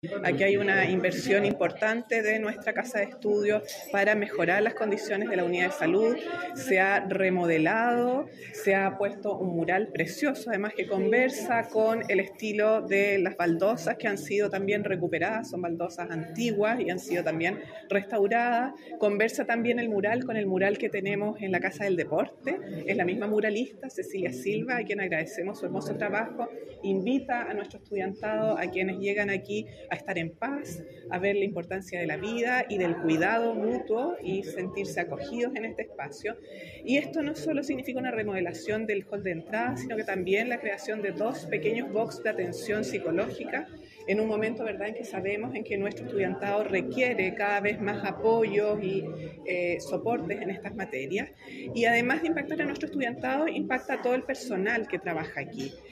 Aquí hay una inversión importante de nuestra casa de estudio para mejorar las condiciones de la unidad de salud. Se ha remodelado, se ha puesto un mural precioso, además que conversa con el estilo de las baldosas que han sido también recuperadas, son baldosas antiguas y han sido también restauradas. Conversa también el mural con el mural que tenemos en la Casa del Deporte. Es la misma muralista, Cecilia Silva, a quien agradecemos su hermoso trabajo. Invita a nuestro estudiantado, a quienes llegan aquí, a estar en paz, a ver la importancia de la vida y del cuidado mutuo y sentirse acogidos en este espacio. Y esto no solo significa una remodelación del hall de entrada, sino que también la creación de 2 pequeños box de atención psicológica en un momento, ¿verdad?, en que sabemos en que nuestro estudiantado requiere cada vez más apoyos y soportes en estas materias. Y además de impactar a nuestro estudiantado, impacta a todo el personal que trabaja aquí.